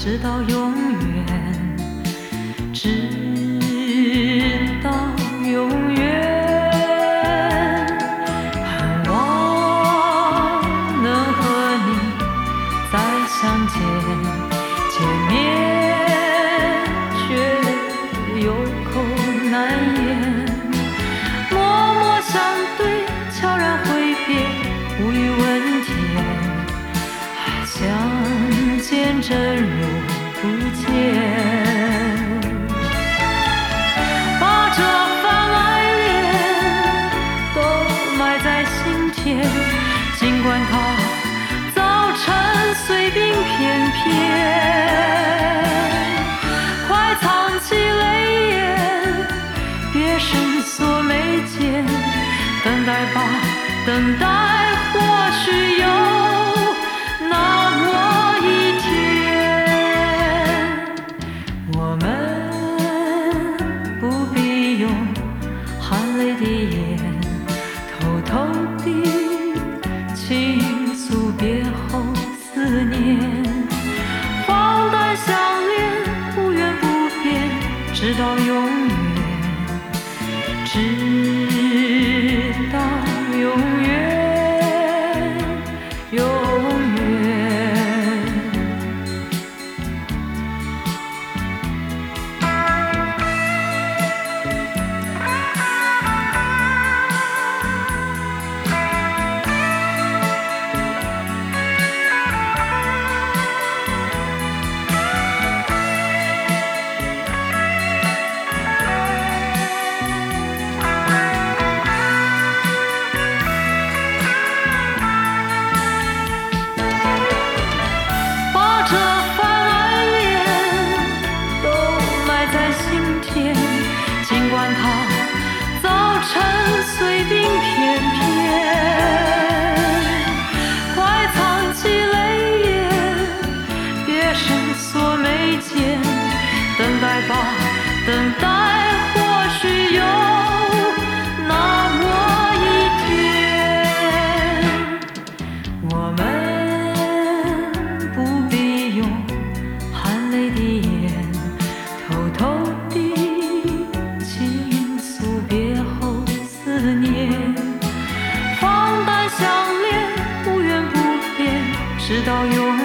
直到永远，直到永远。盼望能和你再相见，见面却有口难言，默默相对，悄然挥别，无语问天，还相见真如不见。把这份爱恋都埋在心田，尽管它早晨碎冰片片，快藏起泪眼，别伸缩眉间，等待吧，等待，或许有那么一天，我们不必用含泪的眼，偷偷地倾诉别后思念，放胆相恋，不怨不变，直到永远，直到永远，永远。尽管它早晨碎冰片片，快藏起泪眼，别伸缩眉间，等待吧，等待，或许有那么一天，我们不必用含泪的眼，偷偷地倾诉别后思念，放胆相恋，不怨不变，直到永远。